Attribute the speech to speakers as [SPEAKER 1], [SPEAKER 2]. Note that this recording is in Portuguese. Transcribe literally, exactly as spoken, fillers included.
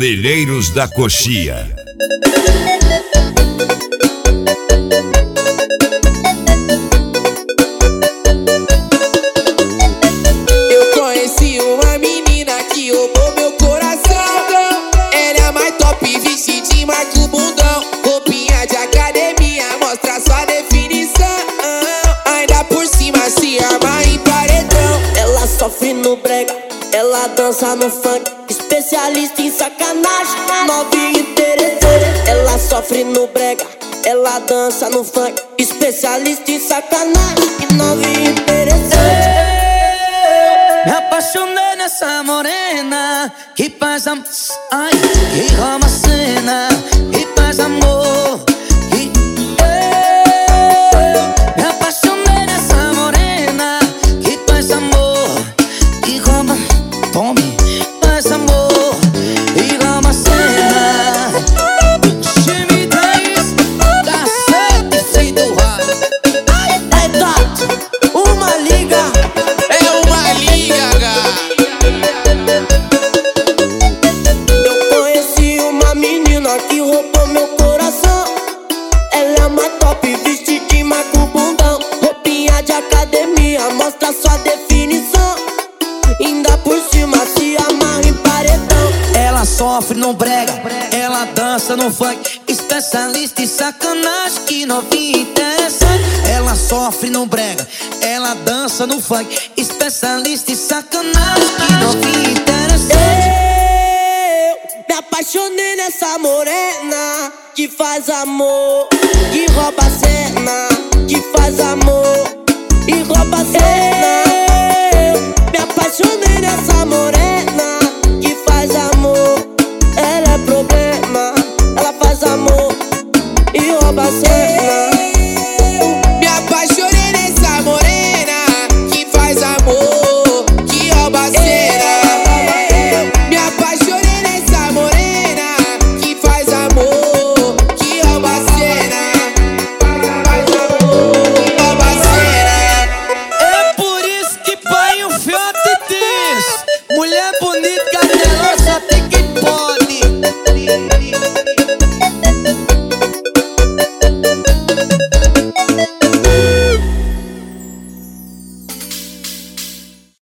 [SPEAKER 1] Cabeleireiros da Coxia.
[SPEAKER 2] Eu conheci uma menina que roubou meu coração. Ela é a mais top, vestidinho, marca o bundão. Roupinha de academia, mostra sua definição. Ainda por cima se arma em paredão.
[SPEAKER 3] Ela sofre no brega, ela dança no funk, especialista em sacanagem, novinha interessante. Ela sofre no brega, ela dança no funk, especialista em sacanagem, novinha interessante.
[SPEAKER 4] Me apaixonei nessa morena que faz amor, ai, que rouba a cena, que faz amor. Que eu me apaixonei nessa morena que faz amor, que rouba, tome, faz amor, e rouba a cena. Time dez, cacete sem doar.
[SPEAKER 3] É gato, uma liga.
[SPEAKER 2] É uma liga,
[SPEAKER 3] Eu conheci uma menina que roubou meu coração. Ela é uma top, vestidinho, marca o bundão. Roupinha de academia, mostra sua definição. Ainda por cima se amarra em paredão.
[SPEAKER 4] Ela sofre no brega, ela dança no funk, especialista em sacanagem, que novinha interessante. Ela sofre no brega, ela dança no funk, especialista em sacanagem, que novinha interessante.
[SPEAKER 3] Eu me apaixonei nessa morena que faz amor, que rouba a cena, que faz amor e rouba a cena. Eu me apaixonei nessa morena que faz amor. Ela é problema, ela faz amor e rouba a cena.
[SPEAKER 2] Me apaixonei nessa morena que faz amor, que rouba a cena. Me apaixonei nessa morena que faz amor, que rouba a cena. Faz amor, que rouba a cena.
[SPEAKER 4] É por isso que pai o fiote diz: mulher bonita, cadelosa,